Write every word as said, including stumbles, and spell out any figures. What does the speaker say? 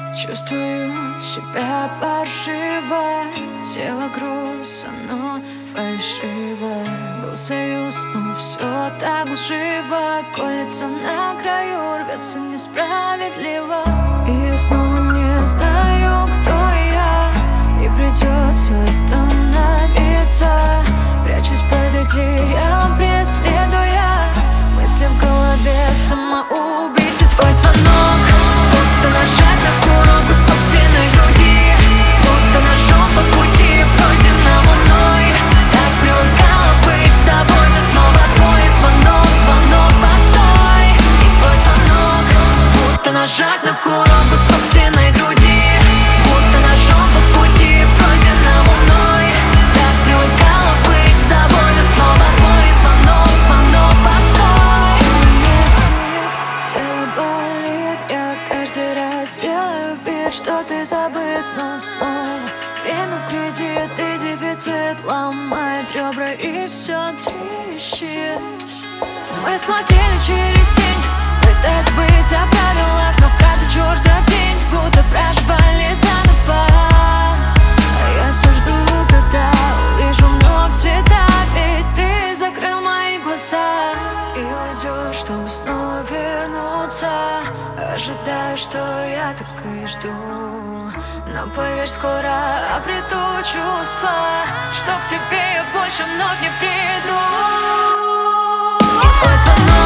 Чувствую себя паршиво, тело груз, оно фальшиво. Был союз, но все так лживо. Колется на краю, рвется несправедливо. И я снова не знаю, кто я, и придется остановиться. Прячусь под одеялом, преследуя мысли в голове самоубийцы. Твой звонок, будто нажать на курок собственной груди, будто ножом по пути пройденному мной. Так привыкала быть собой, но снова твой звонок, звонок, постой. И твой звонок, будто нажать на курок собственной груди, будто ножом по пути пройденному мной. Так привыкала быть собой, но снова твой звонок, звонок, постой. Тело болит, я каждый раз делаю вид, что ты забыт, но снова время в кредит, и дефицит ломает ребра, и все трещит. Мы смотрели через тень, пытаясь быть о правилах, но каждый чертов день будто проживали заново. А я все жду, когда увижу вновь цвета, ведь ты закрыл мои глаза и уйдешь, чтобы снова вернуться. Ожидаю, что я так и жду, но поверь, скоро обрету чувства, что к тебе я больше вновь не приду. И твой звонок,